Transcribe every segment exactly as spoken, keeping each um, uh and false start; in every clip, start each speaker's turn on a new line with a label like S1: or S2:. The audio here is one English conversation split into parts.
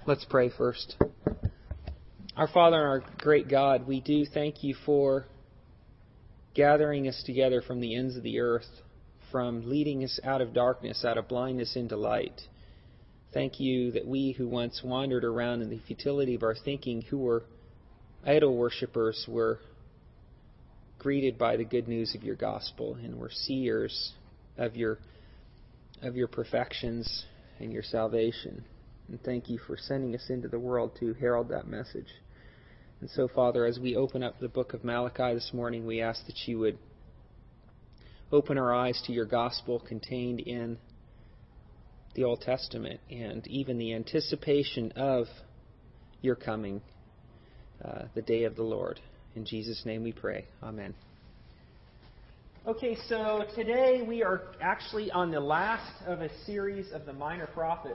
S1: Let's pray first. Our Father and our great God, we do thank you for gathering us together from the ends of the earth, from leading us out of darkness, out of blindness into light. Thank you that we who once wandered around in the futility of our thinking, who were idol worshippers, were greeted by the good news of your gospel and were seers of your of your perfections and your salvation. And thank you for sending us into the world to herald that message. And so, Father, as we open up the book of Malachi this morning, we ask that you would open our eyes to your gospel contained in the Old Testament and even the anticipation of your coming, uh, the day of the Lord. In Jesus' name we pray. Amen. Okay, so today we are actually on the last of a series of the Minor Prophets.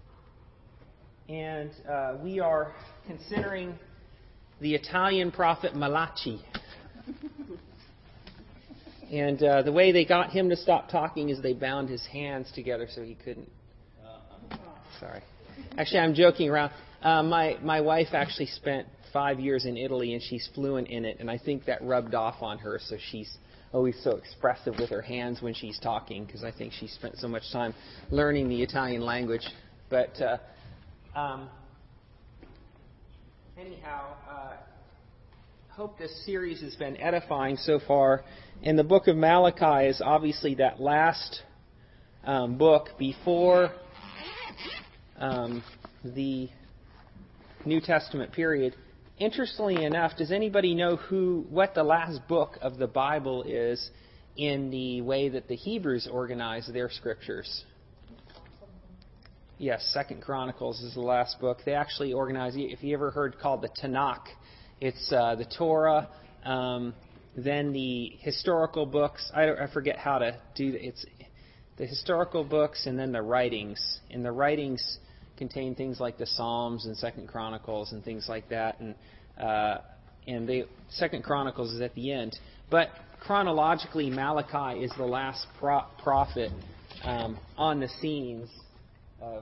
S1: And uh, we are considering the Italian prophet Malachi. And uh, the way they got him to stop talking is they bound his hands together so he couldn't. Sorry. Actually, I'm joking around. Uh, my, my wife actually spent five years in Italy, and she's fluent in it. And I think that rubbed off on her, so she's always so expressive with her hands when she's talking, because I think she spent so much time learning the Italian language. But uh, um, anyhow, uh, hope this series has been edifying so far. And the book of Malachi is obviously that last um, book before um, the New Testament period. Interestingly enough, does anybody know who what the last book of the Bible is in the way that the Hebrews organize their scriptures? Yes, Second Chronicles is the last book. They actually organize, if you ever heard called the Tanakh, it's uh, the Torah, um, then the historical books. I, don't, I forget how to do it. It's the historical books and then the writings. And the writings contain things like the Psalms and Second Chronicles and things like that. And uh, and the Second Chronicles is at the end. But chronologically, Malachi is the last pro- prophet um, on the scenes of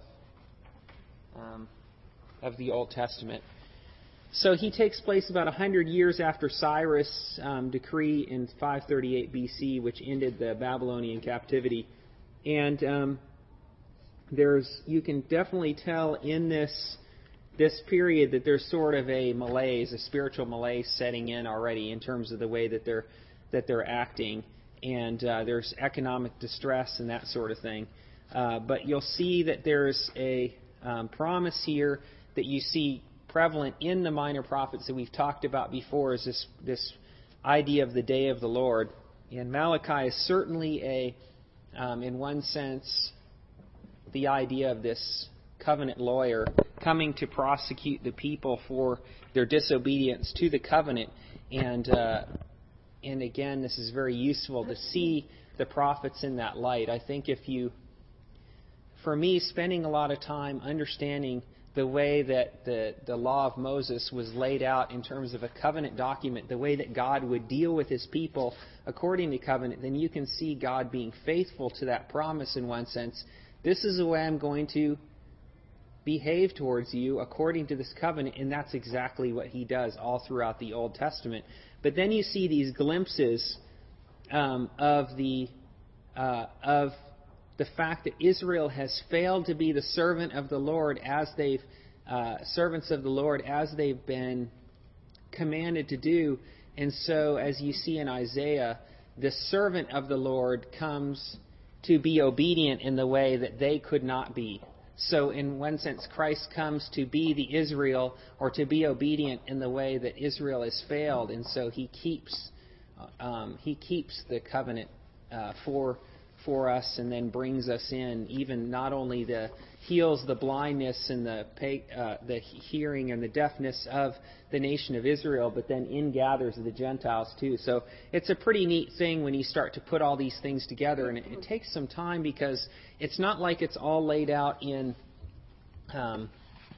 S1: um, of the Old Testament. So he takes place about one hundred years after Cyrus' um, decree in five thirty-eight B C, which ended the Babylonian captivity. And um, there's you can definitely tell in this this period that there's sort of a malaise, a spiritual malaise setting in already in terms of the way that they're that they're acting, and uh, there's economic distress and that sort of thing. Uh, but you'll see that there's a um, promise here that you see prevalent in the minor prophets that we've talked about before, is this this idea of the day of the Lord. And Malachi is certainly a, um, in one sense, the idea of this covenant lawyer coming to prosecute the people for their disobedience to the covenant. And uh, and again, this is very useful to see the prophets in that light. I think if you, for me, spending a lot of time understanding the way that the, the law of Moses was laid out in terms of a covenant document, the way that God would deal with his people according to covenant, then you can see God being faithful to that promise in one sense. This is the way I'm going to behave towards you according to this covenant, and that's exactly what he does all throughout the Old Testament. But then you see these glimpses um, of the uh, of the fact that Israel has failed to be the servant of the Lord as they've uh, servants of the Lord as they've been commanded to do. And so, as you see in Isaiah, the servant of the Lord comes to be obedient in the way that they could not be. So, in one sense, Christ comes to be the Israel, or to be obedient in the way that Israel has failed, and so he keeps um, he keeps the covenant uh, for. for us, and then brings us in, even not only the heals the blindness and the uh, the hearing and the deafness of the nation of Israel, but then ingathers the Gentiles too. So it's a pretty neat thing when you start to put all these things together, and it, it takes some time because it's not like it's all laid out in. Um,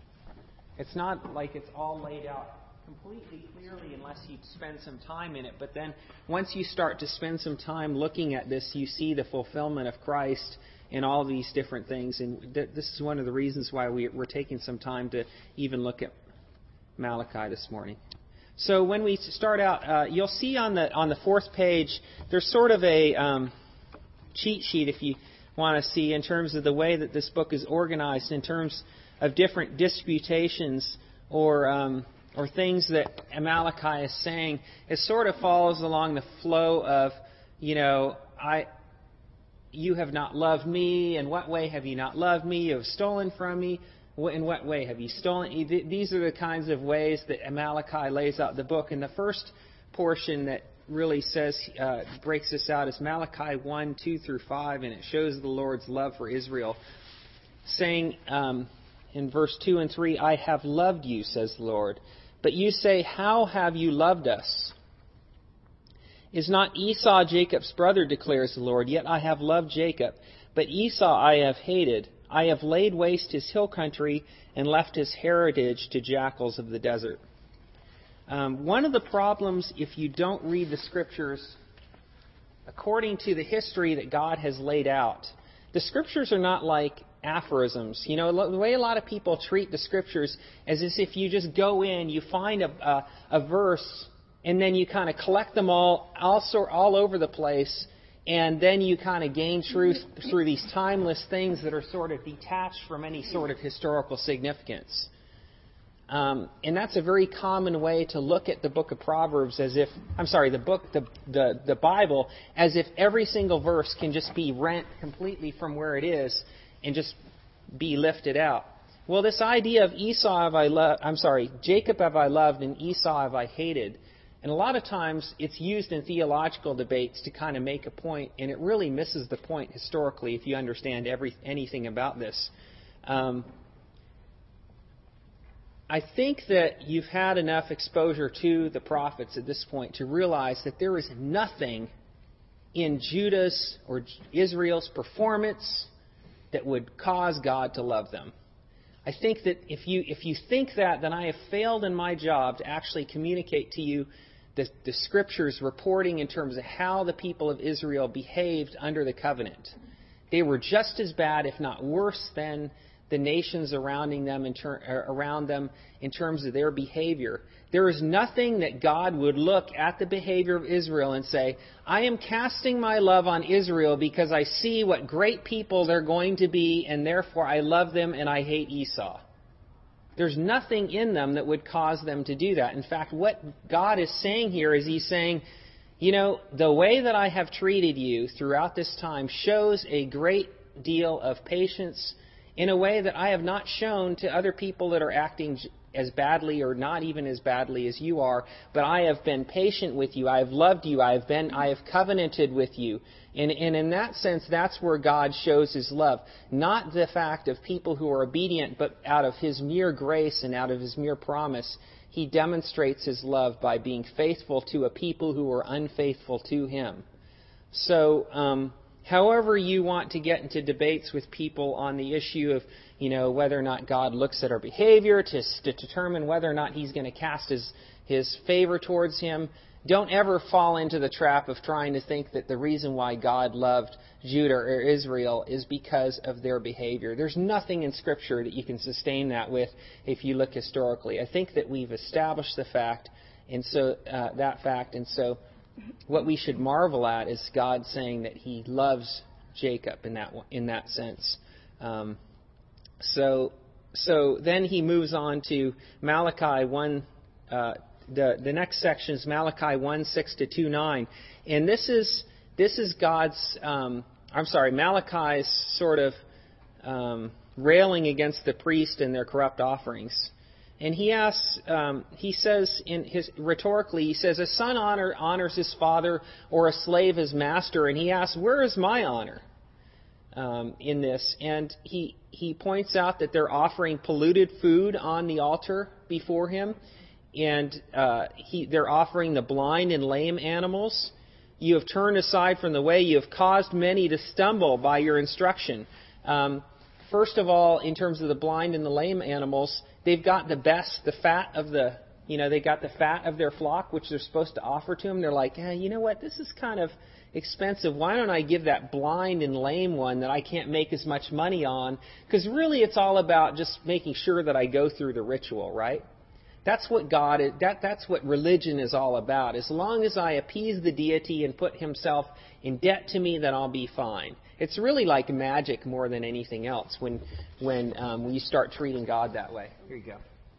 S1: it's not like it's all laid out completely clearly unless you spend some time in it. But then once you start to spend some time looking at this, you see the fulfillment of Christ and all these different things. And th- this is one of the reasons why we, we're taking some time to even look at Malachi this morning. So when we start out, uh, you'll see on the on the fourth page, there's sort of a um, cheat sheet, if you want to see, in terms of the way that this book is organized, in terms of different disputations or um, or things that Malachi is saying. It sort of follows along the flow of, you know, I, you have not loved me. In what way have you not loved me? You have stolen from me. In what way have you stolen? These are the kinds of ways that Malachi lays out the book. And the first portion that really says, uh, breaks this out is Malachi one, two through five, and it shows the Lord's love for Israel, saying um, in verse two and three, I have loved you, says the Lord. But you say, how have you loved us? Is not Esau Jacob's brother, declares the Lord? Yet I have loved Jacob, but Esau I have hated. I have laid waste his hill country and left his heritage to jackals of the desert. Um, one of the problems if you don't read the Scriptures according to the history that God has laid out, the Scriptures are not like aphorisms. You know, the way a lot of people treat the Scriptures is as if you just go in, you find a, a, a verse, and then you kind of collect them all, also all over the place, and then you kind of gain truth through these timeless things that are sort of detached from any sort of historical significance. Um, and that's a very common way to look at the book of Proverbs, as if, I'm sorry, the book, the, the, the Bible, as if every single verse can just be rent completely from where it is and just be lifted out. Well, this idea of Esau have I loved, I'm sorry, Jacob have I loved and Esau have I hated. And a lot of times it's used in theological debates to kind of make a point, and it really misses the point historically if you understand every, anything about this. Um, I think that you've had enough exposure to the prophets at this point to realize that there is nothing in Judah's or Israel's performance that would cause God to love them. I think that if you if you think that, then I have failed in my job to actually communicate to you the, the Scriptures reporting in terms of how the people of Israel behaved under the covenant. They were just as bad, if not worse, than the nations surrounding them in ter- around them in terms of their behavior. There is nothing that God would look at the behavior of Israel and say, I am casting my love on Israel because I see what great people they're going to be, and therefore I love them and I hate Esau. There's nothing in them that would cause them to do that. In fact, what God is saying here is He's saying, you know, the way that I have treated you throughout this time shows a great deal of patience in a way that I have not shown to other people that are acting as badly or not even as badly as you are. But I have been patient with you. I have loved you. I have been, I have covenanted with you. And, and in that sense, that's where God shows His love. Not the fact of people who are obedient, but out of His mere grace and out of His mere promise, He demonstrates His love by being faithful to a people who are unfaithful to Him. So, um, however you want to get into debates with people on the issue of, you know, whether or not God looks at our behavior to, to determine whether or not He's going to cast His, his favor towards him, don't ever fall into the trap of trying to think that the reason why God loved Judah or Israel is because of their behavior. There's nothing in Scripture that you can sustain that with if you look historically. I think that we've established the fact, and so uh, that fact, and so what we should marvel at is God saying that He loves Jacob in that in that sense. Um, so so then He moves on to Malachi one. Uh, the the next section is Malachi one six to two nine, and this is this is God's. Um, I'm sorry, Malachi's sort of um, railing against the priest and their corrupt offerings. And he asks, um, he says in his rhetorically, he says, a son honor, honors his father, or a slave his master. And he asks, where is my honor um, in this? And he he points out that they're offering polluted food on the altar before him, and uh, he they're offering the blind and lame animals. You have turned aside from the way. You have caused many to stumble by your instruction. Um, First of all, in terms of the blind and the lame animals, they've got the best, the fat of the You know, they got the fat of their flock, which they're supposed to offer to him. They're like, eh, you know what? This is kind of expensive. Why don't I give that blind and lame one that I can't make as much money on? Because really it's all about just making sure that I go through the ritual, right? That's what God is, that, that's what religion is all about. As long as I appease the deity and put himself in debt to me, then I'll be fine. It's really like magic more than anything else when when um, when you start treating God that way. Here you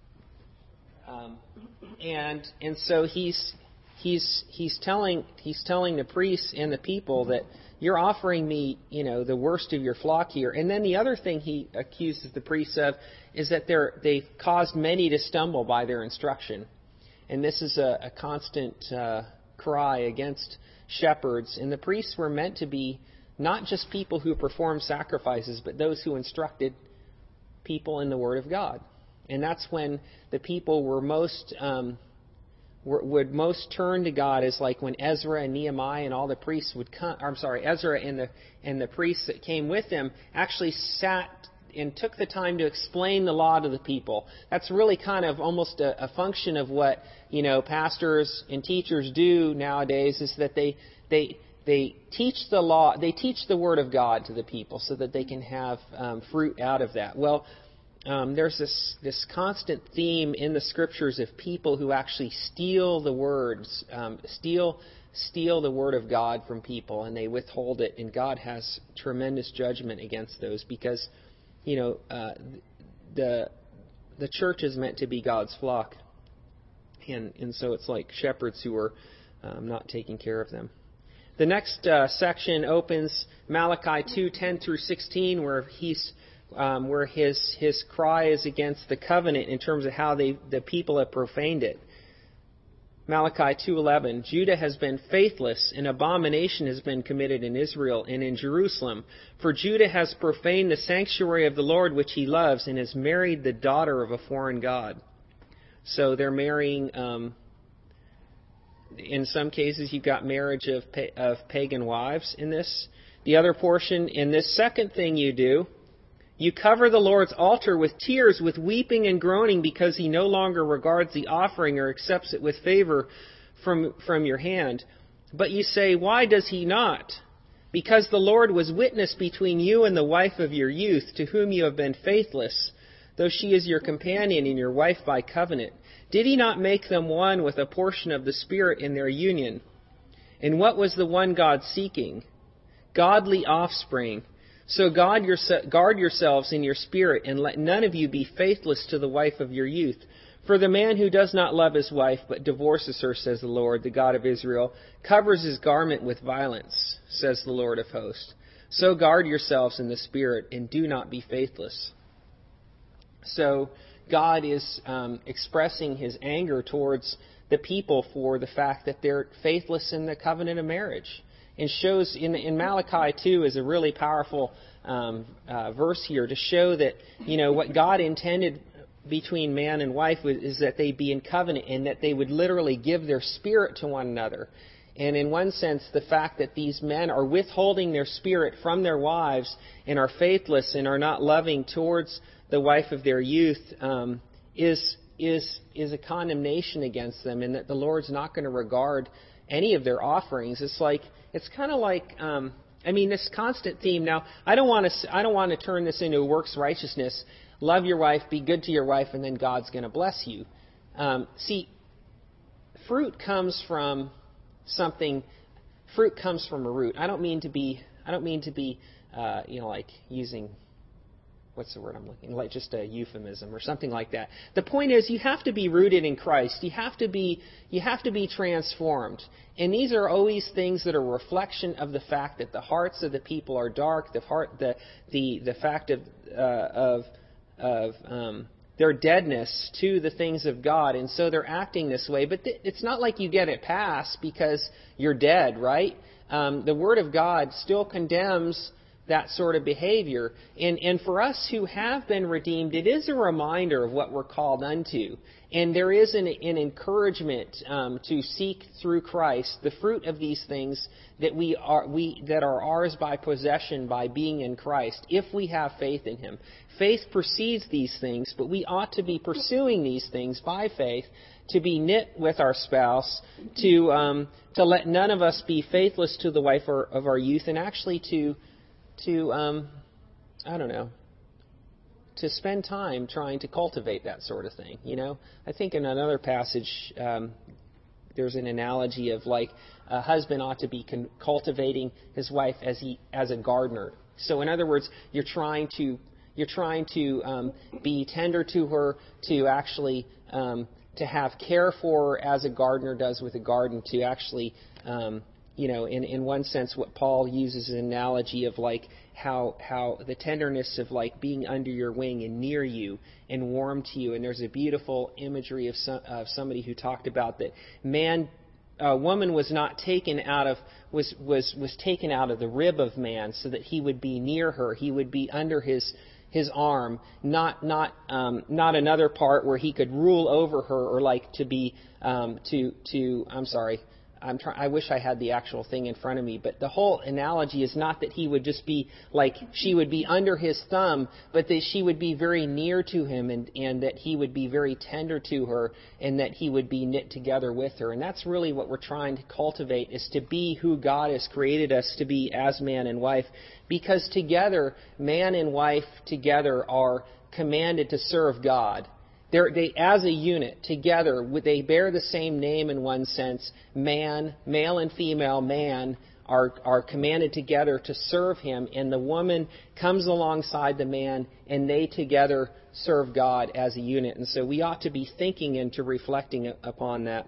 S1: go. Um, and and so he's he's he's telling he's telling the priests and the people that you're offering me, you know, the worst of your flock here. And then the other thing he accuses the priests of is that they're they've caused many to stumble by their instruction. And this is a, a constant uh, cry against shepherds. And the priests were meant to be not just people who performed sacrifices, but those who instructed people in the Word of God. And that's when the people were most um, were, would most turn to God, is like when Ezra and Nehemiah and all the priests would come. I'm sorry, Ezra and the and the priests that came with him actually sat and took the time to explain the law to the people. That's really kind of almost a, a function of what, you know, pastors and teachers do nowadays, is that they they They teach the law, they teach the Word of God to the people so that they can have um, fruit out of that. Well, um, there's this, this constant theme in the Scriptures of people who actually steal the words, um, steal steal the Word of God from people, and they withhold it. And God has tremendous judgment against those because, you know, uh, the the church is meant to be God's flock, and and so it's like shepherds who are um, not taking care of them. The next uh, section opens Malachi two ten through sixteen, where he's um, where his his cry is against the covenant in terms of how they the people have profaned it. Malachi two eleven, Judah has been faithless, and abomination has been committed in Israel and in Jerusalem. For Judah has profaned the sanctuary of the Lord which he loves, and has married the daughter of a foreign god. So they're marrying. Um, In some cases, you've got marriage of pa- of pagan wives in this. The other portion, in this second thing you do, you cover the Lord's altar with tears, with weeping and groaning, because he no longer regards the offering or accepts it with favor from, from your hand. But you say, why does he not? Because the Lord was witness between you and the wife of your youth, to whom you have been faithless, though she is your companion and your wife by covenant. Did he not make them one with a portion of the Spirit in their union? And what was the one God seeking? Godly offspring. So guard, your, guard yourselves in your spirit, and let none of you be faithless to the wife of your youth. For the man who does not love his wife, but divorces her, says the Lord, the God of Israel, covers his garment with violence, says the Lord of hosts. So guard yourselves in the spirit, and do not be faithless. So God is um, expressing his anger towards the people for the fact that they're faithless in the covenant of marriage. And shows in, in Malachi two is a really powerful um, uh, verse here to show that, you know, what God intended between man and wife was, is that they be in covenant, and that they would literally give their spirit to one another. And in one sense, the fact that these men are withholding their spirit from their wives and are faithless and are not loving towards the wife of their youth um, is is is a condemnation against them, and that the Lord's not going to regard any of their offerings. It's like it's kind of like um, I mean, this constant theme. Now, I don't want to I don't want to turn this into works righteousness. Love your wife, be good to your wife, and then God's going to bless you. Um, see, fruit comes from something. Fruit comes from a root. I don't mean to be. I don't mean to be. Uh, you know, like using. What's the word I'm looking? Like just a euphemism or something like that. The point is, you have to be rooted in Christ. You have to be. You have to be transformed. And these are always things that are a reflection of the fact that the hearts of the people are dark. The heart, the the the fact of uh, of of um, their deadness to the things of God, and so they're acting this way. But th- it's not like you get it passed because you're dead, right? Um, the Word of God still condemns that sort of behavior. And, and for us who have been redeemed, it is a reminder of what we're called unto. And there is an, an encouragement um, to seek through Christ the fruit of these things that we are we that are ours by possession by being in Christ, if we have faith in Him. Faith precedes these things, but we ought to be pursuing these things by faith, to be knit with our spouse, to um, to let none of us be faithless to the wife or, of our youth, and actually to to um, I don't know. to spend time trying to cultivate that sort of thing. You know, I think in another passage, um, there's an analogy of like a husband ought to be con- cultivating his wife as he as a gardener. So in other words, you're trying to you're trying to um, be tender to her, to actually um, to have care for her as a gardener does with a garden, to actually um, you know, in, in one sense, what Paul uses an analogy of like how how the tenderness of like being under your wing and near you and warm to you. And there's a beautiful imagery of some, of somebody who talked about that man, a woman was not taken out of was was was taken out of the rib of man so that he would be near her. He would be under his his arm, not not um, not another part where he could rule over her or like to be um, to to I'm sorry. I'm try- I wish I had the actual thing in front of me, but the whole analogy is not that he would just be like, she would be under his thumb, but that she would be very near to him, and, and that he would be very tender to her, and that he would be knit together with her. And that's really what we're trying to cultivate, is to be who God has created us to be as man and wife, because together, man and wife together are commanded to serve God. They're, they, as a unit, together, they bear the same name in one sense. Man, male and female man, are, are commanded together to serve Him, and the woman comes alongside the man, and they together serve God as a unit. And so we ought to be thinking and to reflecting upon that,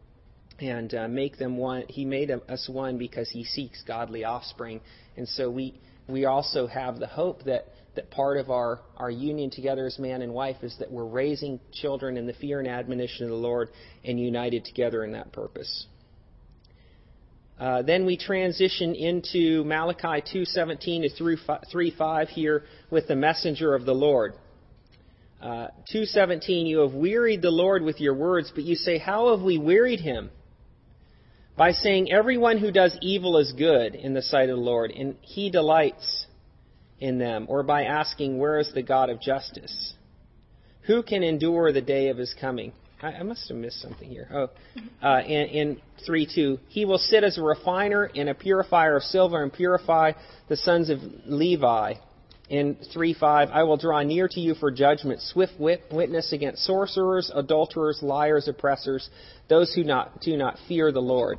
S1: and uh, make them one. He made us one because He seeks godly offspring, and so we we also have the hope that. that part of our, our union together as man and wife is that we're raising children in the fear and admonition of the Lord and united together in that purpose. Uh, then we transition into Malachi two seventeen to three five here with the messenger of the Lord. Uh, two seventeen, you have wearied the Lord with your words, but you say, how have we wearied Him? By saying, everyone who does evil is good in the sight of the Lord, and He delights in them, or by asking, where is the God of justice? Who can endure the day of His coming? I, I must have missed something here. Oh, uh, in, in three two, He will sit as a refiner and a purifier of silver and purify the sons of Levi. In three five, I will draw near to you for judgment, swift wit, witness against sorcerers, adulterers, liars, oppressors, those who not, do not fear the Lord.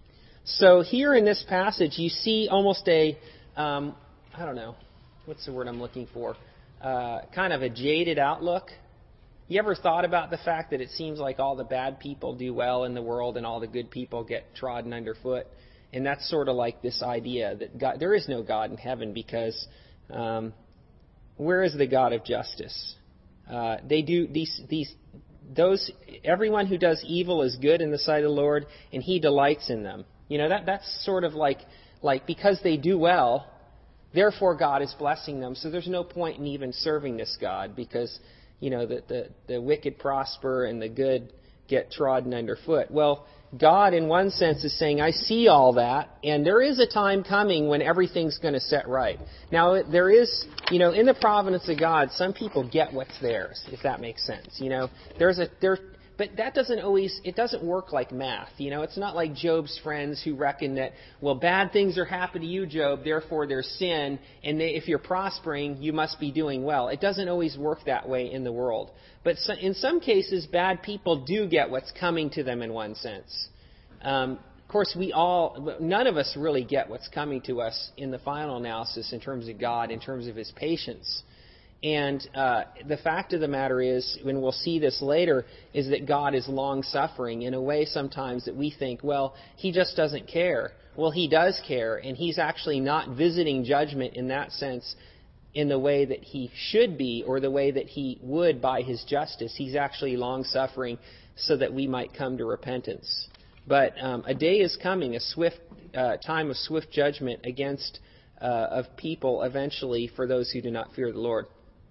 S1: So here in this passage, you see almost a, um, I don't know, what's the word I'm looking for? Uh, kind of a jaded outlook. You ever thought about the fact that it seems like all the bad people do well in the world and all the good people get trodden underfoot? And that's sort of like this idea that God, there is no God in heaven because um, where is the God of justice? Uh, they do these these those everyone who does evil is good in the sight of the Lord, and He delights in them. You know, that that's sort of like like because they do well. Therefore, God is blessing them. So there's no point in even serving this God because, you know, the, the, the wicked prosper and the good get trodden underfoot. Well, God, in one sense, is saying, I see all that, and there is a time coming when everything's going to set right. Now, there is, you know, in the providence of God, some people get what's theirs, if that makes sense. You know, there's a there. But that doesn't always, it doesn't work like math. You know, it's not like Job's friends who reckon that, well, bad things are happening to you, Job, therefore there's sin, and they, if you're prospering, you must be doing well. It doesn't always work that way in the world. But so, in some cases, bad people do get what's coming to them in one sense. Um, of course, we all, none of us really get what's coming to us in the final analysis in terms of God, in terms of His patience. And uh, the fact of the matter is, and we'll see this later, is that God is long-suffering in a way sometimes that we think, well, He just doesn't care. Well, He does care, and He's actually not visiting judgment in that sense in the way that He should be or the way that He would by His justice. He's actually long-suffering so that we might come to repentance. But um, a day is coming, a swift uh, time of swift judgment against uh, of people eventually for those who do not fear the Lord.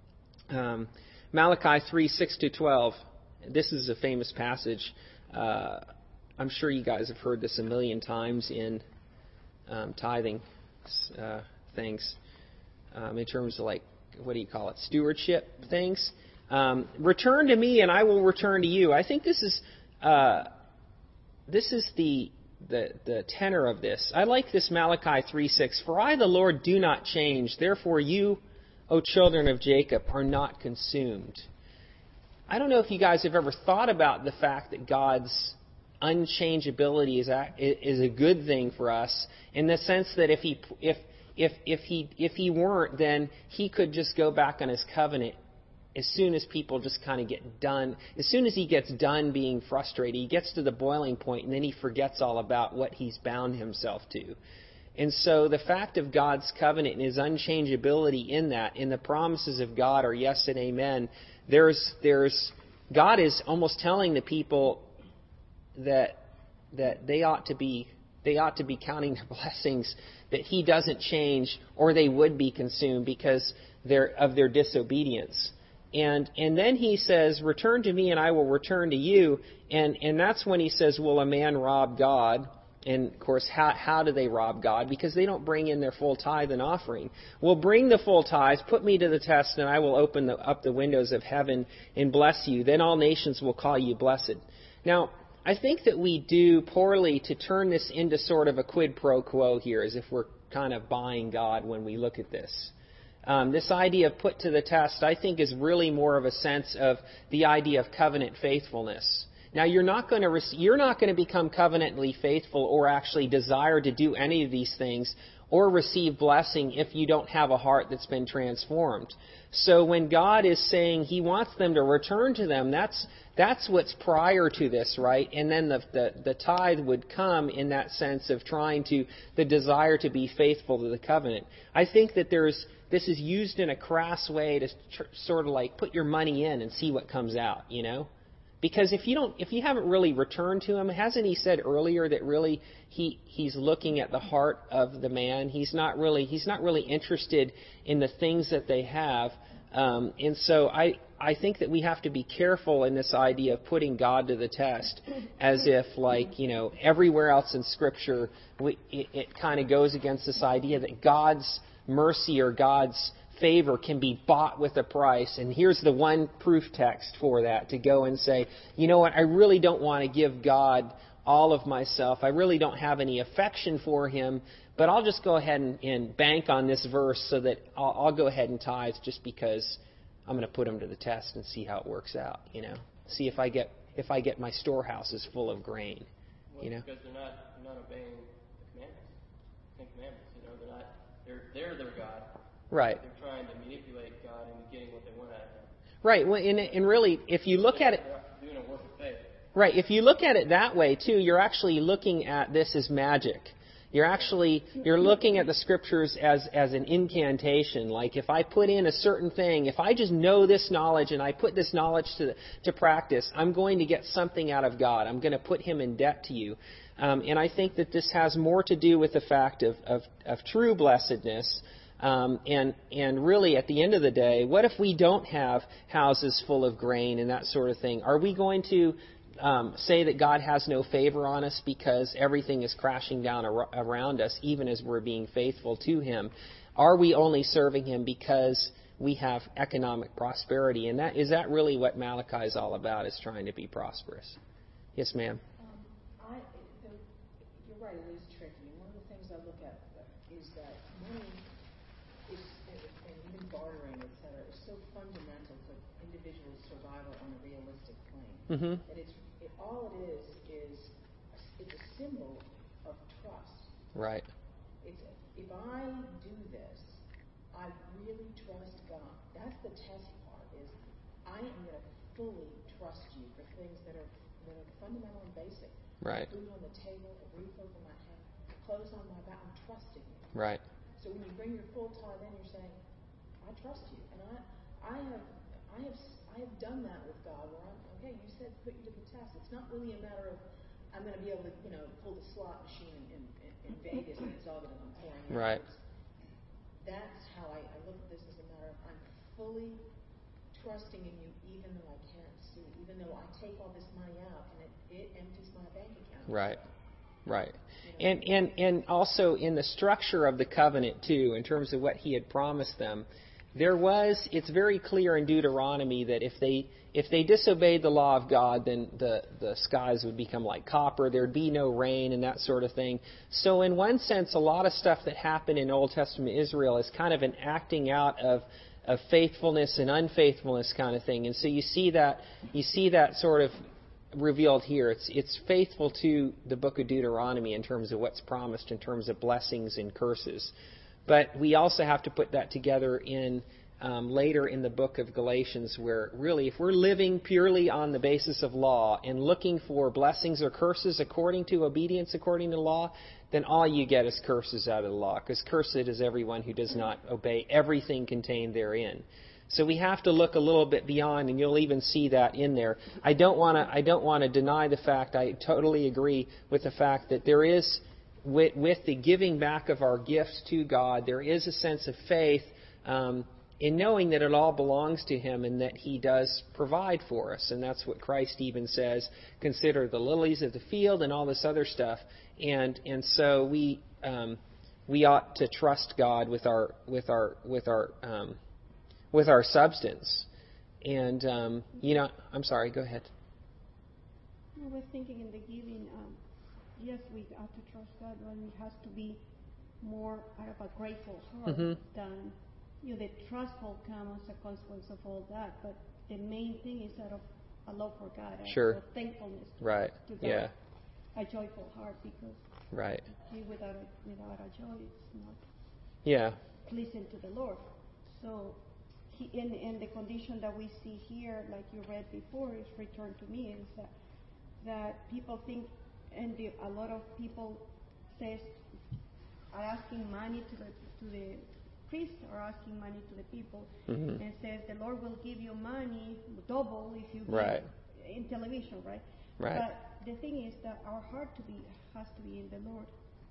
S1: Um, Malachi three, six to twelve. This is a famous passage. Uh, I'm sure you guys have heard this a million times in um, tithing uh, things, um, in terms of like, what do you call it, stewardship things. Um, return to me and I will return to you. I think this is uh, this is the, the the tenor of this. I like this Malachi three six. For I, the Lord, do not change. Therefore you, O children of Jacob, are not consumed. I don't know if you guys have ever thought about the fact that God's unchangeability is a, is a good thing for us, in the sense that if he if if if he if he weren't, then he could just go back on his covenant as soon as people just kind of get done. As soon as he gets done being frustrated, he gets to the boiling point, and then he forgets all about what he's bound himself to. And so the fact of God's covenant and his unchangeability in that, in the promises of God are yes and amen. There's there's God is almost telling the people that that they ought to be they ought to be counting their blessings, that he doesn't change, or they would be consumed because they're, of their disobedience. And and then he says, return to me and I will return to you. And and that's when he says, will a man rob God? And of course, how how do they rob God? Because they don't bring in their full tithe and offering. Well, bring the full tithe, put me to the test, and I will open the, up the windows of heaven and bless you. Then all nations will call you blessed. Now, I think that we do poorly to turn this into sort of a quid pro quo here, as if we're kind of buying God when we look at this. Um, this idea of put to the test, I think, is really more of a sense of the idea of covenant faithfulness. Now, you're not going to rec- you're not going to become covenantally faithful or actually desire to do any of these things or receive blessing if you don't have a heart that's been transformed. So when God is saying he wants them to return to them, that's that's what's prior to this, right? And then the, the, the tithe would come in that sense of trying to, the desire to be faithful to the covenant. I think that there's, this is used in a crass way to tr- sort of like put your money in and see what comes out, you know? Because if you don't, if you haven't really returned to him, hasn't he said earlier that really he he's looking at the heart of the man? He's not really he's not really interested in the things that they have, um, and so I I think that we have to be careful in this idea of putting God to the test, as if like you know everywhere else in Scripture we, it, it kind of goes against this idea that God's mercy or God's favor can be bought with a price. And here's the one proof text for that, to go and say, you know what, I really don't want to give God all of myself. I really don't have any affection for him, but I'll just go ahead and, and bank on this verse so that I'll, I'll go ahead and tithe just because I'm going to put him to the test and see how it works out, you know. See if I get if I get my storehouses full of grain,
S2: well,
S1: you know.
S2: Because they're not, they're not obeying the commandments. Ten commandments, you know, they're not, they're, they're their God.
S1: Right.
S2: They're trying to manipulate God into getting what they want out of him.
S1: Right. Well, and, and really, if you look at it,
S2: doing a work of faith.
S1: Right. If you look at it that way too, you're actually looking at this as magic. You're actually you're looking at the Scriptures as as an incantation. Like if I put in a certain thing, if I just know this knowledge and I put this knowledge to to practice, I'm going to get something out of God. I'm going to put him in debt to you. Um, and I think that this has more to do with the fact of of, of true blessedness. Um, and and really, at the end of the day, what if we don't have houses full of grain and that sort of thing? Are we going to um, say that God has no favor on us because everything is crashing down ar- around us, even as we're being faithful to him? Are we only serving him because we have economic prosperity? And that is that really what Malachi is all about, is trying to be prosperous? Yes, ma'am.
S3: Um, I, the, you're right, it is tricky. One of the things I look at is that money is, and even bartering, et cetera, is so fundamental to individual survival on a realistic plane.
S1: Mm-hmm.
S3: That it's it, all it is is it's a symbol of trust.
S1: Right.
S3: It's if I do this, I really trust God. That's the test part. Is I am going to fully trust you for things that are that are fundamental and basic.
S1: Right.
S3: Food on the table, a roof over my head, clothes on my back. I'm trusting you.
S1: Right.
S3: So when you bring your full tithe in, you're saying, I trust you. And I I have I have I have done that with God where I'm okay, you said put you to the test. It's not really a matter of I'm gonna be able to, you know, pull the slot machine in, in, in Vegas and it's all gonna come pouring in.
S1: Right.
S3: It's, that's how I, I look at this as a matter of I'm fully trusting in you even though I can't see, even though I take all this money out and it, it empties my bank account.
S1: Right. Right. And, and and also in the structure of the covenant, too, in terms of what he had promised them, there was, it's very clear in Deuteronomy that if they if they disobeyed the law of God, then the, the skies would become like copper, there'd be no rain and that sort of thing. So in one sense, a lot of stuff that happened in Old Testament Israel is kind of an acting out of of faithfulness and unfaithfulness kind of thing. And so you see that you see that sort of revealed here. It's it's faithful to the book of Deuteronomy in terms of what's promised in terms of blessings and curses. But we also have to put that together in um, later in the book of Galatians, where really if we're living purely on the basis of law and looking for blessings or curses according to obedience according to law, then all you get is curses out of the law, because cursed is everyone who does not obey everything contained therein. So we have to look a little bit beyond, and you'll even see that in there. I don't want to. I don't want to deny the fact. I totally agree with the fact that there is, with, with the giving back of our gifts to God, there is a sense of faith um, in knowing that it all belongs to Him and that He does provide for us. And that's what Christ even says. Consider the lilies of the field and all this other stuff. And and so we um, we ought to trust God with our with our with our um, with our substance. And, um, you know, I'm sorry, go ahead.
S4: I was thinking in the giving, um, yes, we have to trust God, but it has to be more out of a grateful heart
S1: Mm-hmm.
S4: than, you know, the trust will come as a consequence of all that. But the main thing is out of a love for God,
S1: Sure.
S4: out of thankfulness to,
S1: Right,
S4: to God.
S1: yeah.
S4: A joyful heart, because
S1: Right.
S4: without a, without a joy, it's not
S1: Yeah.
S4: pleasing to the Lord. So, he, in, in the condition that we see here, like you read before, is returned to me, is that that people think, and the, a lot of people says are asking money to the to the priest, or asking money to the people,
S1: Mm-hmm.
S4: and says the Lord will give you money double if you give
S1: Right.
S4: in television, right?
S1: Right.
S4: But the thing is that our heart to be has to be in the Lord,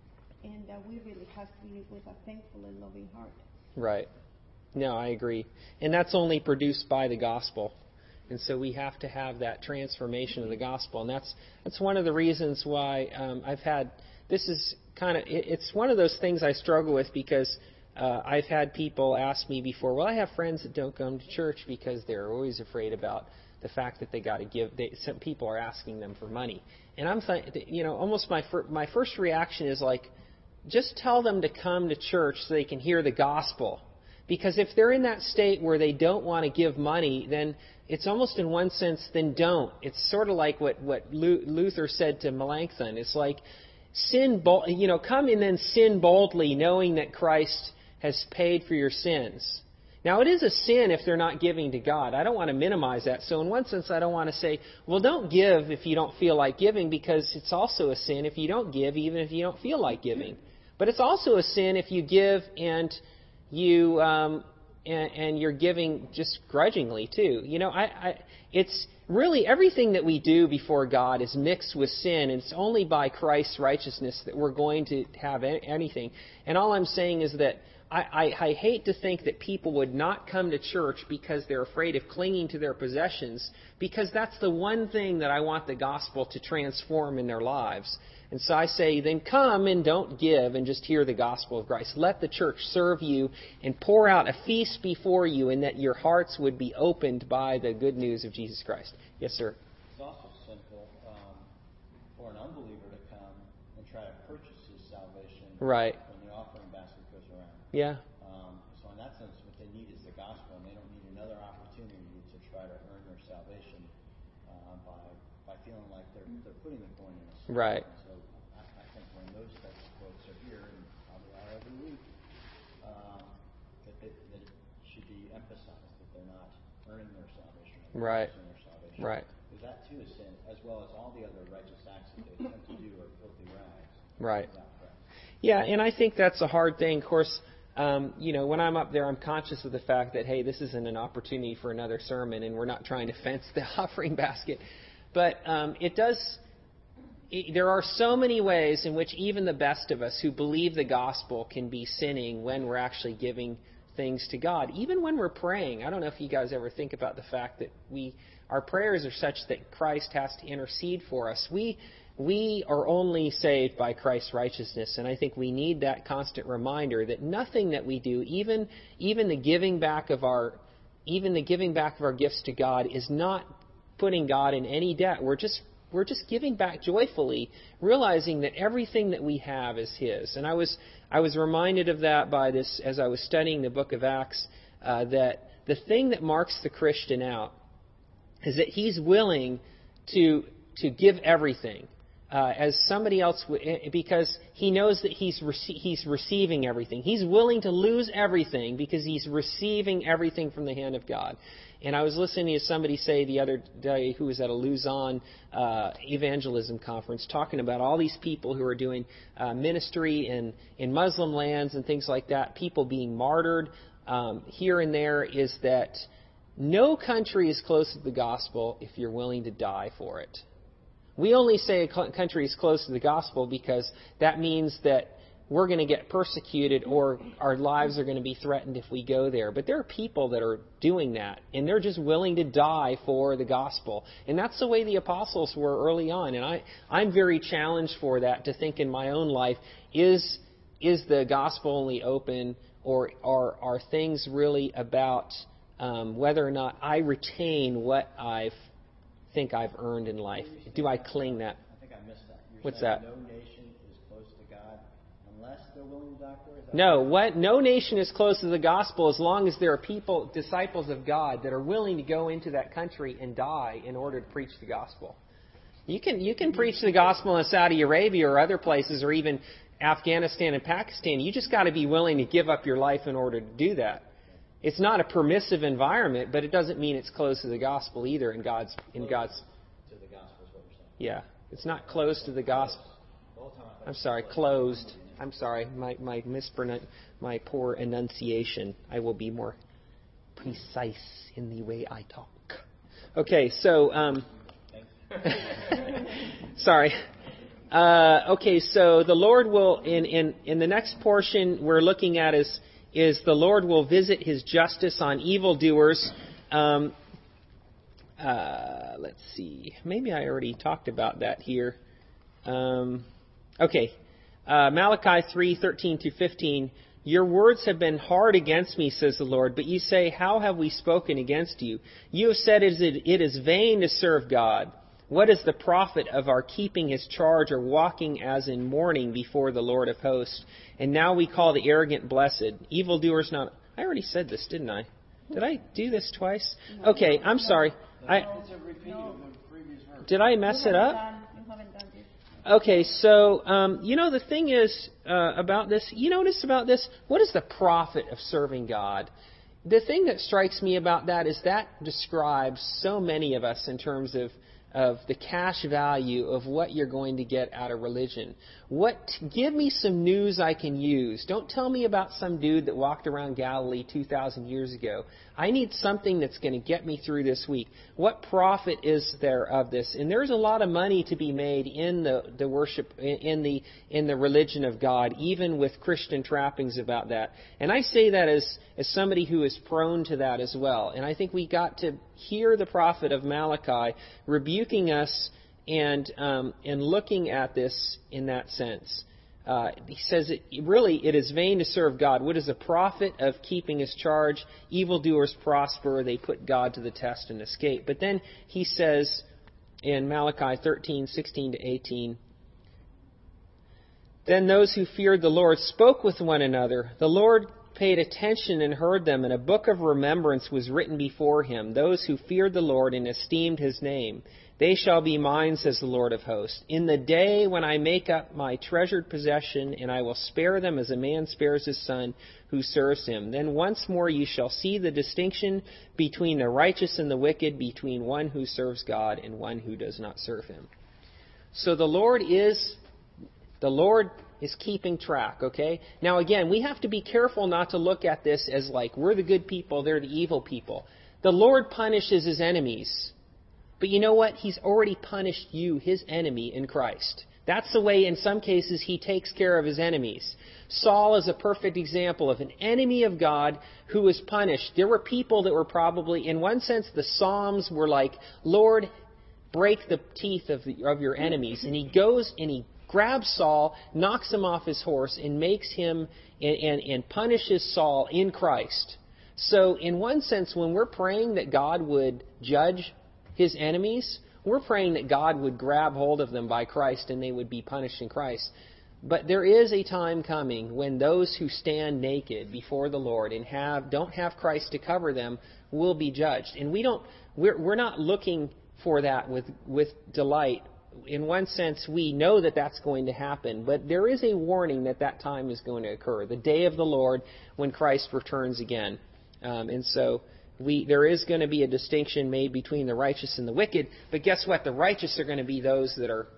S4: and that we really has to be with a thankful and loving heart.
S1: Right. No, I agree. And that's only produced by the gospel. And so we have to have that transformation of the gospel. And that's that's one of the reasons why um, I've had, this is kind of, it, it's one of those things I struggle with, because uh, I've had people ask me before, well, I have friends that don't come to church because they're always afraid about the fact that they got to give, they, some people are asking them for money. And I'm thinking, you know, almost my, fir- my first reaction is like, just tell them to come to church so they can hear the gospel. Because if they're in that state where they don't want to give money, then it's almost in one sense, then don't. It's sort of like what, what Luther said to Melanchthon. It's like, sin, bold, you know, come and then sin boldly, knowing that Christ has paid for your sins. Now, it is a sin if they're not giving to God. I don't want to minimize that. So in one sense, I don't want to say, well, don't give if you don't feel like giving, because it's also a sin if you don't give, even if you don't feel like giving. But it's also a sin if you give and you um, and, and you're giving just grudgingly too. You know, I, I it's really everything that we do before God is mixed with sin. And it's only by Christ's righteousness that we're going to have anything. And all I'm saying is that I, I, I hate to think that people would not come to church because they're afraid of clinging to their possessions, because that's the one thing that I want the gospel to transform in their lives. And so I say, then come and don't give and just hear the gospel of Christ. Let the church serve you and pour out a feast before you, and that your hearts would be opened by the good news of Jesus Christ. Yes, sir.
S5: It's also sinful um, for an unbeliever to come and try to purchase his salvation
S1: Right.
S5: when the offering basket goes around.
S1: Yeah.
S5: Um, so in that sense, what they need is the gospel, and they don't need another opportunity to try to earn their salvation uh, by by feeling like they're they're putting the coin in a slot.
S1: Right.
S5: So I, I think when those types of folks are here, and probably are every week, um, that, they, that it should be emphasized that they're not earning their salvation,
S1: Right.
S5: their salvation.
S1: Right.
S5: Because that too is sin, as well as all the other righteous acts that they attempt to do are filthy rags.
S1: Right.
S5: without Christ.
S1: Yeah, and I think that's a hard thing. Of course, um, you know, when I'm up there, I'm conscious of the fact that, hey, this isn't an opportunity for another sermon, and we're not trying to fence the offering basket. But um, it does, there are so many ways in which even the best of us who believe the gospel can be sinning when we're actually giving things to God. Even when we're praying, I don't know if you guys ever think about the fact that we our prayers are such that Christ has to intercede for us. We we are only saved by Christ's righteousness, and I think we need that constant reminder that nothing that we do, even even the giving back of our even the giving back of our gifts to God, is not putting God in any debt. We're just We're just giving back joyfully, realizing that everything that we have is His. And I was I was reminded of that by this as I was studying the book of Acts, uh, that the thing that marks the Christian out is that he's willing to to give everything. Uh, as somebody else, w- because he knows that he's rece- he's receiving everything. He's willing to lose everything because he's receiving everything from the hand of God. And I was listening to somebody say the other day who was at a Luzon uh, evangelism conference talking about all these people who are doing uh, ministry in, in Muslim lands and things like that, people being martyred um, here and there, is that no country is close to the gospel if you're willing to die for it. We only say a country is close to the gospel because that means that we're going to get persecuted or our lives are going to be threatened if we go there. But there are people that are doing that, and they're just willing to die for the gospel. And that's the way the apostles were early on. And I, I'm very challenged for that, to think in my own life, is is the gospel only open, or are, are things really about um, whether or not I retain what I think I've earned in life? Do I cling that?
S5: I think I missed that. You're
S1: What's
S5: saying
S1: that?
S5: No nation is close to God unless they're willing to die for it?
S1: No, what? No nation is close to the gospel as long as there are people, disciples of God, that are willing to go into that country and die in order to preach the gospel. You can you can preach the gospel in Saudi Arabia or other places, or even Afghanistan and Pakistan. You just got to be willing to give up your life in order to do that. It's not a permissive environment, but it doesn't mean it's close to the gospel either. In God's in God's
S5: To the gospel is what you're saying.
S1: yeah, it's not close to the gospel. I'm sorry, closed. I'm sorry, my my mispronoun, my poor enunciation. I will be more precise in the way I talk. Okay, so um, sorry. Uh, okay, so the Lord will in, in in the next portion we're looking at is is the Lord will visit His justice on evildoers. Um, uh, let's see. Maybe I already talked about that here. Um, okay. Uh, Malachi three thirteen to fifteen. Your words have been hard against me, says the Lord, but you say, how have we spoken against you? You have said it is vain to serve God. What is the profit of our keeping His charge or walking as in mourning before the Lord of hosts? And now we call the arrogant blessed. Evildoers not... I already said this, didn't I? Did I do this twice? Okay, I'm sorry. I Did I mess it up? Okay, so, um, you know, the thing is uh, about this, you notice about this, what is the profit of serving God? The thing that strikes me about that is that describes so many of us in terms of of the cash value of what you're going to get out of religion. What? Give me some news I can use. Don't tell me about some dude that walked around Galilee two thousand years ago. I need something that's going to get me through this week. What profit is there of this? And there's a lot of money to be made in the, the worship, in the in the religion of God, even with Christian trappings about that. And I say that as, as somebody who is prone to that as well. And I think we got to hear the prophet of Malachi rebuking us and um, and looking at this in that sense. Uh, he says, it, really, it is vain to serve God. What is the profit of keeping His charge? Evildoers prosper. They put God to the test and escape. But then he says in Malachi thirteen, sixteen to eighteen, then those who feared the Lord spoke with one another. The Lord paid attention and heard them, and a book of remembrance was written before Him. Those who feared the Lord and esteemed His name, they shall be mine, says the Lord of hosts. In the day when I make up my treasured possession, and I will spare them as a man spares his son who serves him. Then once more you shall see the distinction between the righteous and the wicked, between one who serves God and one who does not serve Him. So the Lord is, the Lord is keeping track, okay? Now again, we have to be careful not to look at this as like, we're the good people, they're the evil people. The Lord punishes His enemies. But you know what? He's already punished you, his enemy, in Christ. That's the way, in some cases, he takes care of his enemies. Saul is a perfect example of an enemy of God who was punished. There were people that were probably, in one sense, the Psalms were like, Lord, break the teeth of, the, of your enemies. And he goes and he grabs Saul, knocks him off his horse, and makes him, and, and, and punishes Saul in Christ. So, in one sense, when we're praying that God would judge his enemies, we're praying that God would grab hold of them by Christ and they would be punished in Christ. But there is a time coming when those who stand naked before the Lord and have don't have Christ to cover them will be judged. And we don't we're we're not looking for that with with delight. In one sense, we know that that's going to happen, but there is a warning that that time is going to occur, the day of the Lord when Christ returns again. Um, and so We, there is going to be a distinction made between the righteous and the wicked, but guess what? The righteous are going to be those that are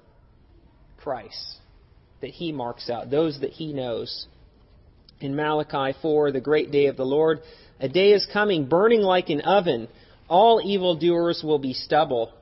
S1: Christ, that he marks out, those that he knows. In Malachi four, the great day of the Lord, a day is coming, burning like an oven. All evildoers will be stubble.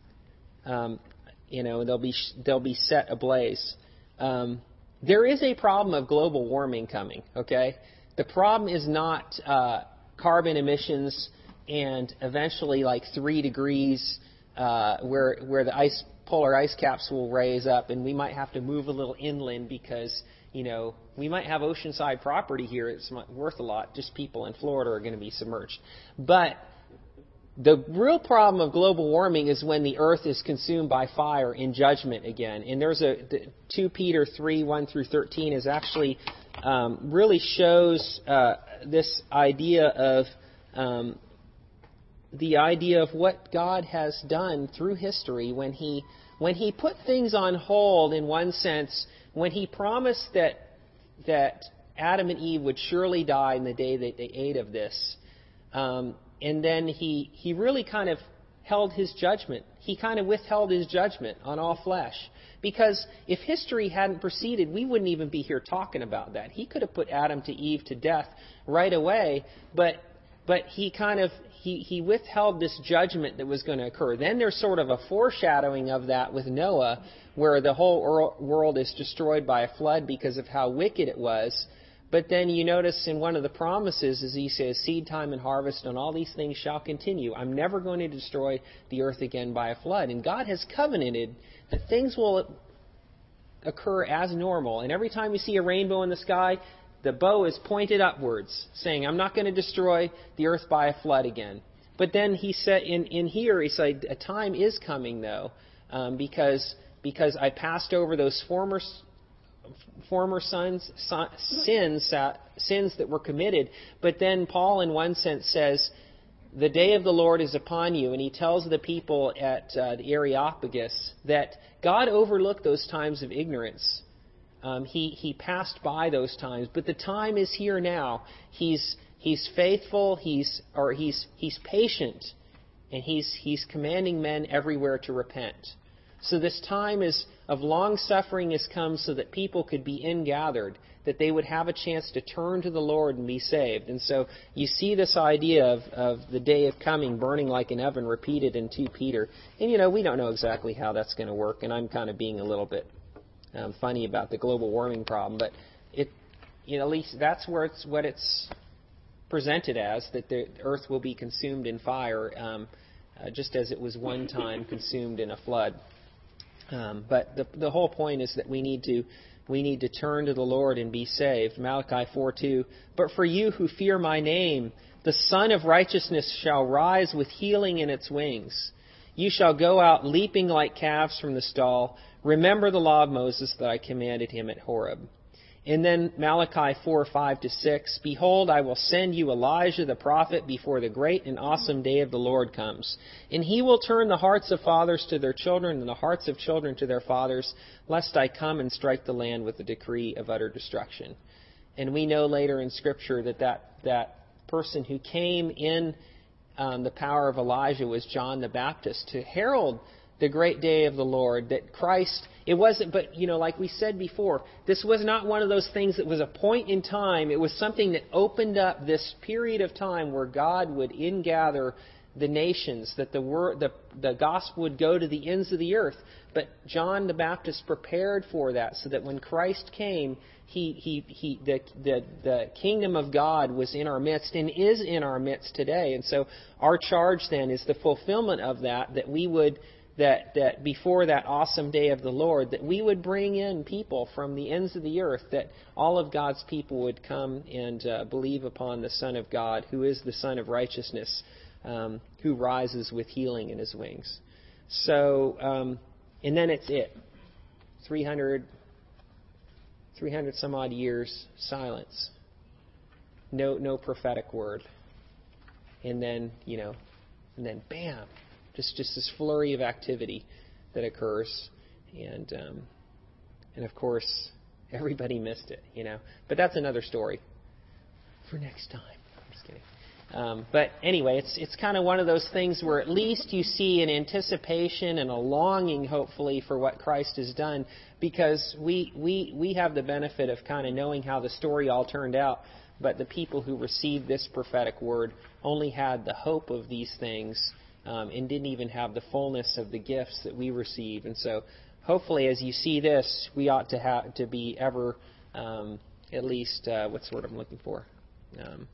S1: Um, you know, they'll be they'll be set ablaze. Um, there is a problem of global warming coming. Okay, the problem is not Uh, carbon emissions and eventually like three degrees uh, where where the ice polar ice caps will raise up and we might have to move a little inland because, you know, we might have oceanside property here. It's worth a lot. Just people in Florida are going to be submerged. But the real problem of global warming is when the earth is consumed by fire in judgment again. And there's a Second Peter three, one through thirteen is actually um, really shows uh, this idea of um, the idea of what God has done through history when he when he put things on hold in one sense, when he promised that that Adam and Eve would surely die in the day that they ate of this. Um, And then he, he really kind of held his judgment. He kind of withheld his judgment on all flesh. Because if history hadn't proceeded, we wouldn't even be here talking about that. He could have put Adam to Eve to death right away, but but he kind of he, he withheld this judgment that was going to occur. Then there's sort of a foreshadowing of that with Noah, where the whole world is destroyed by a flood because of how wicked it was. But then you notice in one of the promises, as he says, seed time and harvest and all these things shall continue. I'm never going to destroy the earth again by a flood. And God has covenanted that things will occur as normal. And every time you see a rainbow in the sky, the bow is pointed upwards, saying, I'm not going to destroy the earth by a flood again. But then he said in, in here, he said, a time is coming, though, um, because because I passed over those former former sons, son, sins, uh, sins that were committed. But then Paul, in one sense, says, the day of the Lord is upon you. And he tells the people at uh, the Areopagus that God overlooked those times of ignorance. Um, he, he passed by those times. But the time is here now. He's, he's faithful. He's, or he's, he's patient. And he's, he's commanding men everywhere to repent. So this time is of long suffering has come so that people could be ingathered, that they would have a chance to turn to the Lord and be saved. And so you see this idea of, of the day of coming burning like an oven repeated in Second Peter. And, you know, we don't know exactly how that's going to work, and I'm kind of being a little bit um, funny about the global warming problem. But, it, you know, at least that's where it's what it's presented as, that the earth will be consumed in fire, um, uh, just as it was one time consumed in a flood. Um, but the the whole point is that we need to we need to turn to the Lord and be saved. Malachi four two. But for you who fear my name, the Son of Righteousness shall rise with healing in its wings. You shall go out leaping like calves from the stall. Remember the law of Moses that I commanded him at Horeb. And then Malachi four five to six. Behold, I will send you Elijah the prophet before the great and awesome day of the Lord comes. And he will turn the hearts of fathers to their children and the hearts of children to their fathers, lest I come and strike the land with a decree of utter destruction. And we know later in Scripture that that, that person who came in um, the power of Elijah was John the Baptist to herald the great day of the Lord, that Christ, it wasn't, but, you know, like we said before, this was not one of those things that was a point in time. It was something that opened up this period of time where God would ingather the nations, that the word, the, the gospel would go to the ends of the earth. But John the Baptist prepared for that, so that when Christ came, he, he, he, the, the, the kingdom of God was in our midst and is in our midst today. And so our charge then is the fulfillment of that, that we would, that, that before that awesome day of the Lord, that we would bring in people from the ends of the earth, that all of God's people would come and uh, believe upon the Son of God, who is the Son of righteousness, um, who rises with healing in his wings. So, um, and then it's it. three hundred, three hundred some odd years, silence. No, no prophetic word. And then, you know, and then bam, just just this flurry of activity that occurs, and um, and of course everybody missed it, you know. But that's another story for next time. I'm just kidding. Um, but anyway, it's it's kind of one of those things where at least you see an anticipation and a longing, hopefully, for what Christ has done, because we we we have the benefit of kind of knowing how the story all turned out. But the people who received this prophetic word only had the hope of these things, um, and didn't even have the fullness of the gifts that we receive. And so, hopefully, as you see this, we ought to have to be ever, um, at least, uh, what's the word I'm looking for? Um,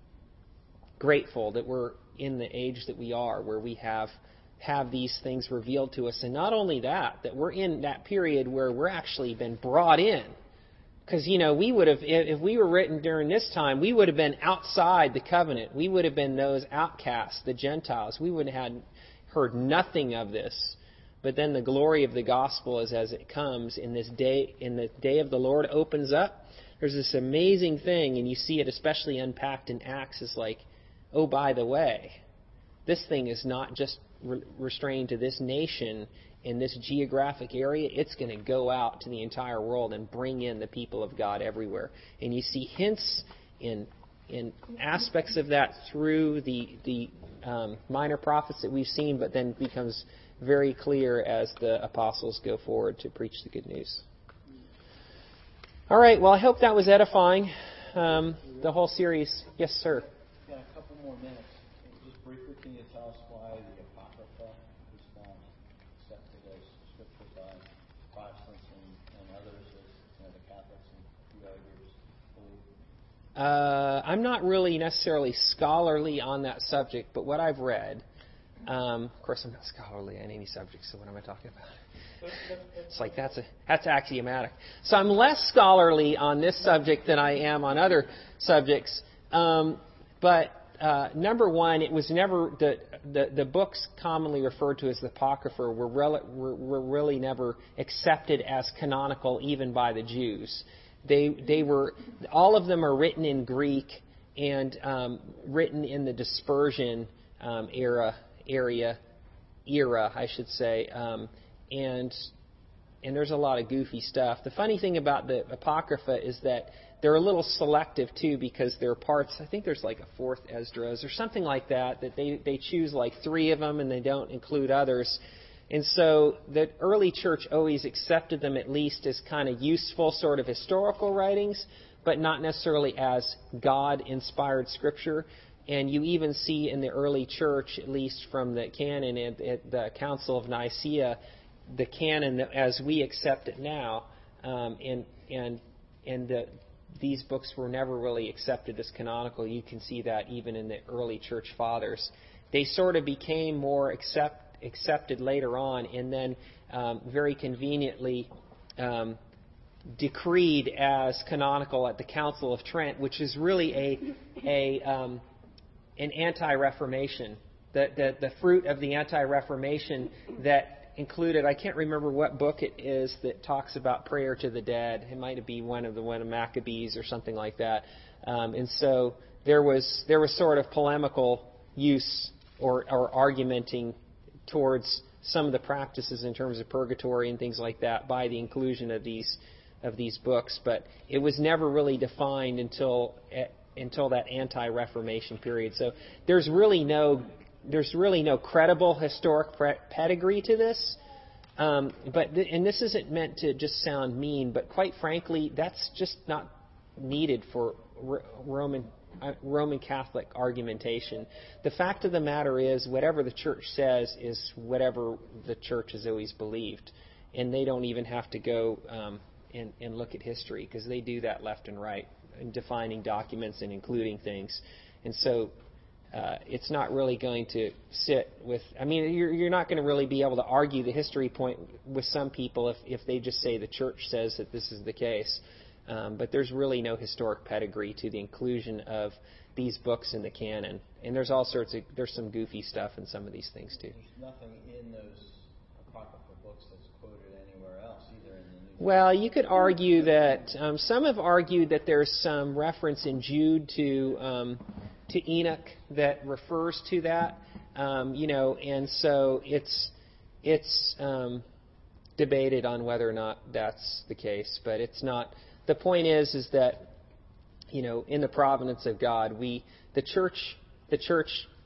S1: grateful that we're in the age that we are, where we have have these things revealed to us. And not only that, that we're in that period where we're actually been brought in. Because, you know, we would have, if we were written during this time, we would have been outside the covenant. We would have been those outcasts, the Gentiles. We would have had heard nothing of this. But then the glory of the gospel is as it comes in this day, in the day of the Lord opens up. There's this amazing thing, and you see it especially unpacked in Acts, is like, oh, by the way, this thing is not just re- restrained to this nation in this geographic area. It's going to go out to the entire world and bring in the people of God everywhere. And you see hints in in aspects of that through the the um, minor prophets that we've seen, but then becomes very clear as the apostles go forward to preach the good news. All right. Well, I hope that was edifying. Um, the whole series. Yes, sir.
S5: Yeah, a couple more minutes. Just briefly, can you tell us why the Apocrypha is not accepted as scripture by Protestants and, and others, as you know, the Catholics and a few other groups believe?
S1: Uh, I'm not really necessarily scholarly on that subject, but what I've read, um, of course, I'm not scholarly on any subject. So what am I talking about? It's like that's a that's axiomatic. So I'm less scholarly on this subject than I am on other subjects. Um, but uh, number one, it was never the, the the books commonly referred to as the Apocrypha were, rel- were were really never accepted as canonical even by the Jews. They they were all of them are written in Greek and um, written in the dispersion um, era area era I should say. Um, And and there's a lot of goofy stuff. The funny thing about the Apocrypha is that they're a little selective too, because there are parts, I think there's like a fourth Esdras or something like that, that they, they choose like three of them and they don't include others. And so the early church always accepted them at least as kind of useful sort of historical writings, but not necessarily as God-inspired scripture. And you even see in the early church, at least from the canon at, at the Council of Nicaea, the canon as we accept it now, um, and and and the, these books were never really accepted as canonical. You can see that even in the early church fathers. They sort of became more accept, accepted later on, and then um, very conveniently um, decreed as canonical at the Council of Trent, which is really a a um, an anti-Reformation, the, the the fruit of the anti-Reformation that included, I can't remember what book it is that talks about prayer to the dead. It might be one of the one of Maccabees or something like that. Um, and so there was there was sort of polemical use or, or argumenting towards some of the practices in terms of purgatory and things like that by the inclusion of these of these books. But it was never really defined until until that anti-Reformation period. So there's really no There's really no credible historic pedigree to this, um, but th- and this isn't meant to just sound mean, but quite frankly, that's just not needed for R- Roman Roman Catholic argumentation. The fact of the matter is, whatever the church says is whatever the church has always believed. And they don't even have to go um, and, and look at history, because they do that left and right in defining documents and including things. And so uh, it's not really going to sit with, I mean, you're, you're not going to really be able to argue the history point with some people if, if they just say the church says that this is the case. Um, but there's really no historic pedigree to the inclusion of these books in the canon. And there's all sorts of, there's some goofy stuff in some of these things too.
S5: There's nothing in those apocryphal books that's quoted anywhere else, either in the New
S1: Well, you could argue that, um, some have argued that there's some reference in Jude to um, to Enoch that refers to that, um, you know, and so it's it's um, debated on whether or not that's the case, but it's not. The point is, is that, you know, in the providence of God, we the church the church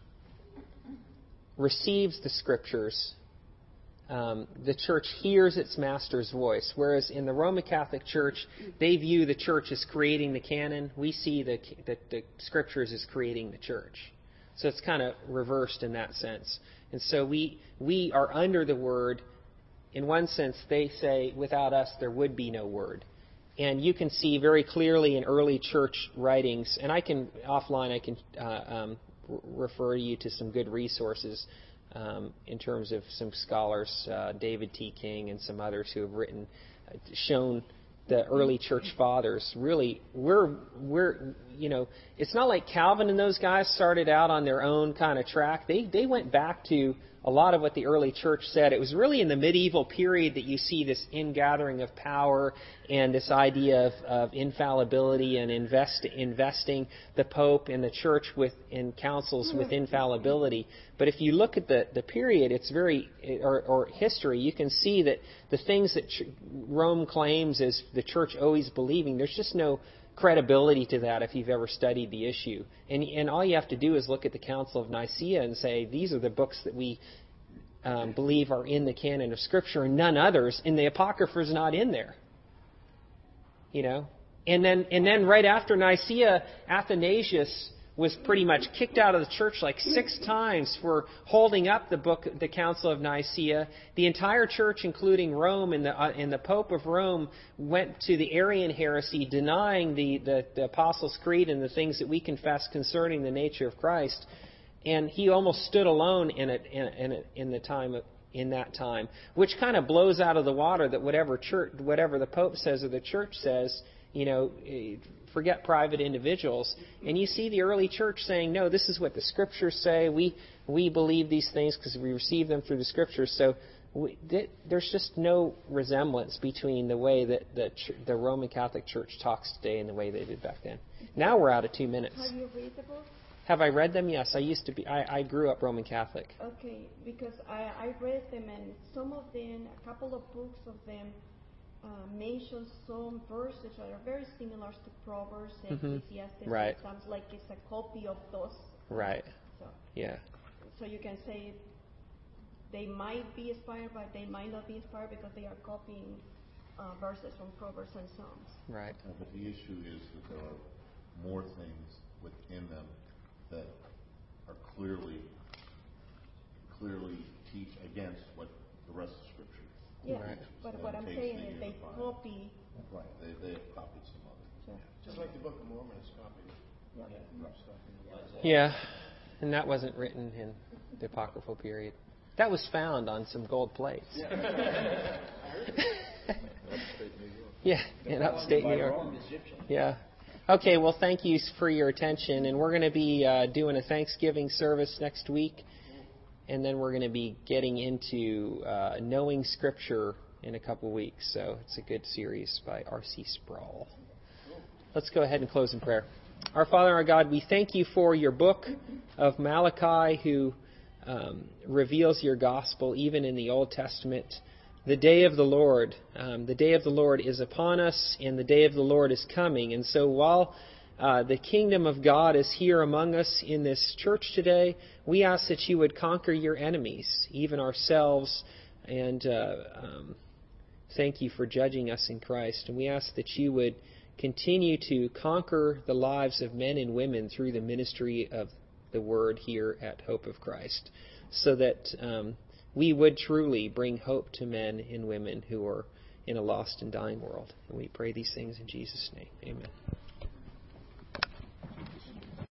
S1: receives the scriptures. Um, the church hears its master's voice, whereas in the Roman Catholic Church, they view the church as creating the canon. We see the, the, the scriptures as creating the church. So it's kind of reversed in that sense. And so we we are under the word. In one sense, they say, without us, there would be no word. And you can see very clearly in early church writings, and I can, offline, I can uh, um, refer you to some good resources um, in terms of some scholars, uh, David T. King and some others who have written, uh, shown the early church fathers. Really, we're, we're, you know, it's not like Calvin and those guys started out on their own kind of track. They, they went back to a lot of what the early church said. It was really in the medieval period that you see this ingathering of power and this idea of, of infallibility and invest, investing the Pope and the church with in councils with infallibility. But if you look at the, the period, it's very, or, or history, you can see that the things that ch- Rome claims as the church always believing, there's just no credibility to that if you've ever studied the issue. And, and all you have to do is look at the Council of Nicaea and say, these are the books that we um, believe are in the canon of Scripture and none others, and the Apocrypha's not in there. You know? And then, and then right after Nicaea, Athanasius was pretty much kicked out of the church like six times for holding up the book, the Council of Nicaea. The entire church, including Rome and the uh, and the Pope of Rome, went to the Arian heresy, denying the, the, the Apostles' Creed and the things that we confess concerning the nature of Christ. And he almost stood alone in it in, in, it, in the time of, in that time, which kind of blows out of the water that whatever church, whatever the Pope says or the Church says, you know, forget private individuals. And you see the early church saying, no, this is what the Scriptures say. We we believe these things because we receive them through the Scriptures. So we, th- there's just no resemblance between the way that the, ch- the Roman Catholic Church talks today and the way they did back then. Now we're out of two minutes.
S4: Have you read the book?
S1: Have I read them? Yes, I used to be. I, I grew up Roman Catholic.
S4: Okay, because I, I read them, and some of them, a couple of books of them, Uh, mentions some verses that are very similar to Proverbs and
S1: Mm-hmm.
S4: Ecclesiastes.
S1: Right.
S4: It sounds like it's a copy of those.
S1: Right.
S4: So,
S1: Yeah.
S4: so you can say they might be inspired, but they might not be inspired because they are copying uh, verses from Proverbs and Psalms.
S1: Right.
S6: Uh, but the issue is that there are more things within them that are clearly, clearly teach against what the rest of Scripture.
S4: Yeah,
S1: Right.
S4: but what I'm saying is they copy.
S6: Right, they, they have copied some of it.
S4: So,
S7: Just like the Book of Mormon is copied.
S4: yeah.
S1: Yeah. And that wasn't written in the Apocryphal period. That was found on some gold plates. Yeah, in upstate New York. Yeah. Okay, well, thank you for your attention. And we're going to be uh, doing a Thanksgiving service next week. And then we're going to be getting into uh, Knowing Scripture in a couple weeks. So it's a good series by R C Sproul. Let's go ahead and close in prayer. Our Father, our God, we thank you for your book of Malachi, who um, reveals your gospel even in the Old Testament. The day of the Lord, um, the day of the Lord is upon us, and the day of the Lord is coming. And so while uh, the kingdom of God is here among us in this church today, we ask that you would conquer your enemies, even ourselves, and uh, um, thank you for judging us in Christ. And we ask that you would continue to conquer the lives of men and women through the ministry of the Word here at Hope of Christ, so that um, we would truly bring hope to men and women who are in a lost and dying world. And we pray these things in Jesus' name. Amen.